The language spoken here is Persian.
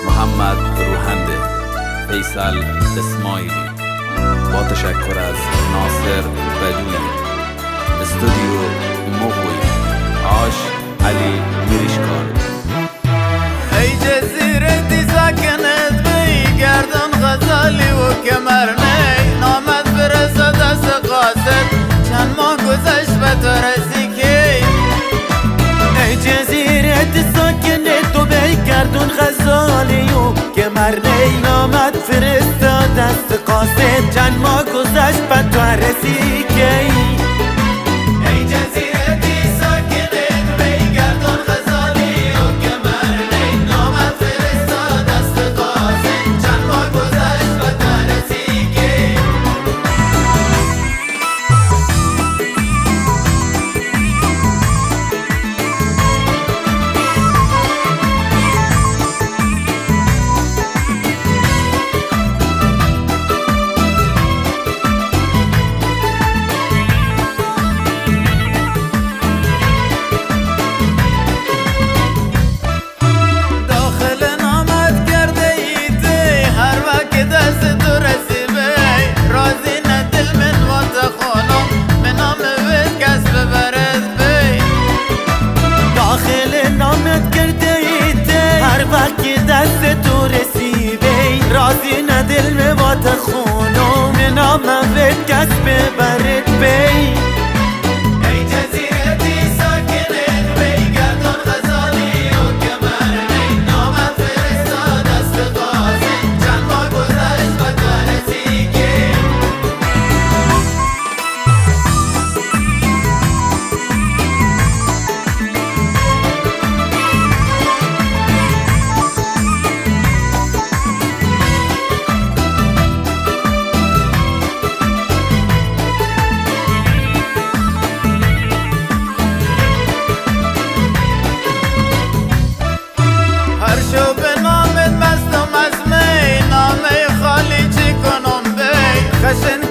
محمد روحنده، فیصل اسماعیلی، با تشکر از ناصر بدوی، استودیو مغوی، عاش علی میرشکار. ای جزیره ساکنت بی گردن غزالی و کمرنی، نامت برسه دست قاصد چند ماه گذشت به تو رسی کی. ای جزیره ساکنت بی گردن غزالی و کمرنی، نامت فرسته دست قاصد چند ماه گذشت به تو رسی کی. دست تو رسیبی رازی ندل موات خونو من آمد کس ببرد بی. ای جزیرتی ساکنت بی گردن غزالی و کمرنی، نامت فرسته دست قاصد چند ماه گذشت به تو رسی کی. شو به نامت مستم از می، نامه خالی چی کنم بی خشن